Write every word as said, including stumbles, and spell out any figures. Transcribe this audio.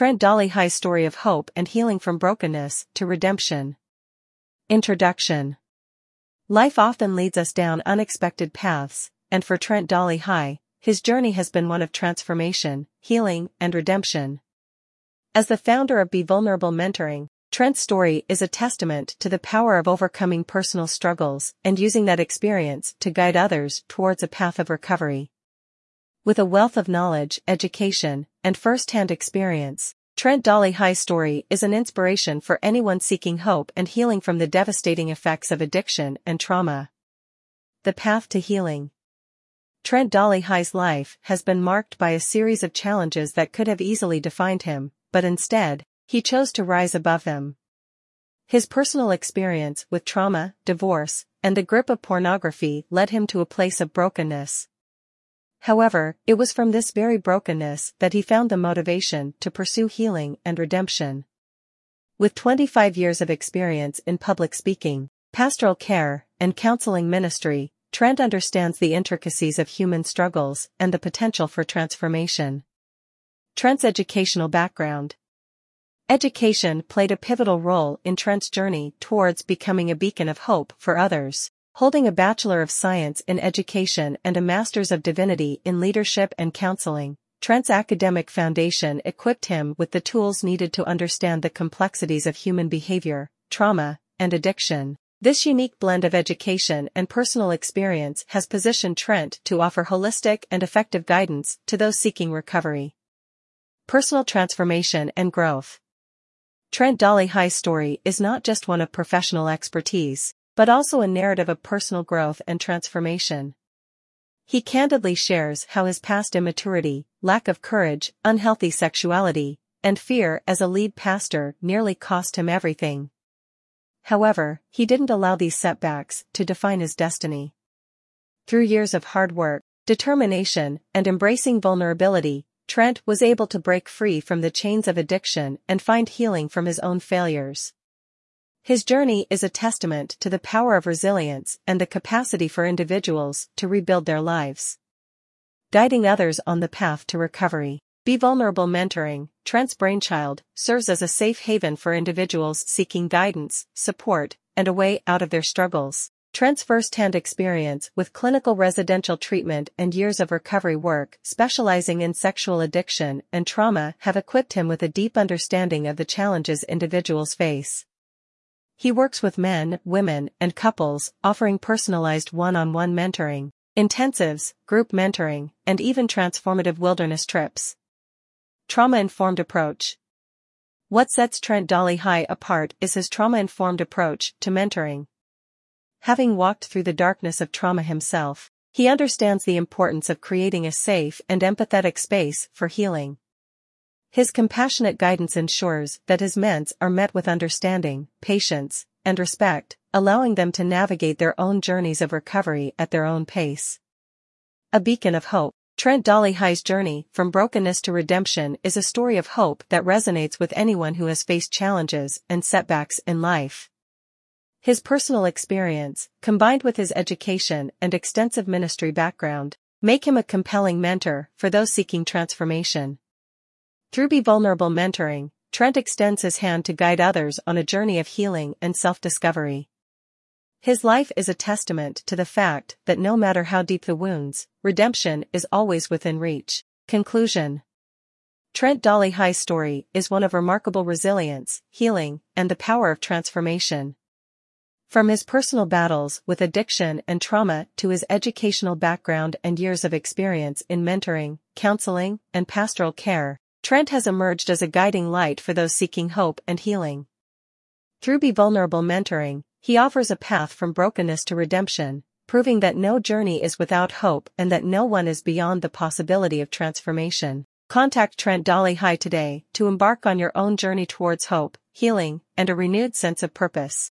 Trent Dolihai's story of hope and healing from brokenness to redemption. Introduction. Life often leads us down unexpected paths, and for Trent Dolihai, his journey has been one of transformation, healing, and redemption. As the founder of Be Vulnerable Mentoring, Trent's story is a testament to the power of overcoming personal struggles and using that experience to guide others towards a path of recovery. With a wealth of knowledge, education, and first-hand experience, Trent Dolihai's story is an inspiration for anyone seeking hope and healing from the devastating effects of addiction and trauma. The path to healing. Trent Dolihai's life has been marked by a series of challenges that could have easily defined him, but instead, he chose to rise above them. His personal experience with trauma, divorce, and the grip of pornography led him to a place of brokenness. However, it was from this very brokenness that he found the motivation to pursue healing and redemption. With twenty-five years of experience in public speaking, pastoral care, and counseling ministry, Trent understands the intricacies of human struggles and the potential for transformation. Trent's educational background. Education played a pivotal role in Trent's journey towards becoming a beacon of hope for others. Holding a Bachelor of Science in Education and a Master's of Divinity in Leadership and Counseling, Trent's academic foundation equipped him with the tools needed to understand the complexities of human behavior, trauma, and addiction. This unique blend of education and personal experience has positioned Trent to offer holistic and effective guidance to those seeking recovery. Personal transformation and growth. Trent Dolihai's story is not just one of professional expertise, but also a narrative of personal growth and transformation. He candidly shares how his past immaturity, lack of courage, unhealthy sexuality, and fear as a lead pastor nearly cost him everything. However, he didn't allow these setbacks to define his destiny. Through years of hard work, determination, and embracing vulnerability, Trent was able to break free from the chains of addiction and find healing from his own failures. His journey is a testament to the power of resilience and the capacity for individuals to rebuild their lives. Guiding others on the path to recovery. Be Vulnerable Mentoring, Trent's brainchild, serves as a safe haven for individuals seeking guidance, support, and a way out of their struggles. Trent's first-hand experience with clinical residential treatment and years of recovery work specializing in sexual addiction and trauma have equipped him with a deep understanding of the challenges individuals face. He works with men, women, and couples, offering personalized one-on-one mentoring, intensives, group mentoring, and even transformative wilderness trips. Trauma-informed approach. What sets Trent Dolihai apart is his trauma-informed approach to mentoring. Having walked through the darkness of trauma himself, he understands the importance of creating a safe and empathetic space for healing. His compassionate guidance ensures that his ments are met with understanding, patience, and respect, allowing them to navigate their own journeys of recovery at their own pace. A beacon of hope. Trent Dolihai's journey from brokenness to redemption is a story of hope that resonates with anyone who has faced challenges and setbacks in life. His personal experience, combined with his education and extensive ministry background, make him a compelling mentor for those seeking transformation. Through Be Vulnerable Mentoring, Trent extends his hand to guide others on a journey of healing and self-discovery. His life is a testament to the fact that no matter how deep the wounds, redemption is always within reach. Conclusion. Trent Dolihai's story is one of remarkable resilience, healing, and the power of transformation. From his personal battles with addiction and trauma to his educational background and years of experience in mentoring, counseling, and pastoral care, Trent has emerged as a guiding light for those seeking hope and healing. Through Be Vulnerable Mentoring, he offers a path from brokenness to redemption, proving that no journey is without hope and that no one is beyond the possibility of transformation. Contact Trent Dolihai today to embark on your own journey towards hope, healing, and a renewed sense of purpose.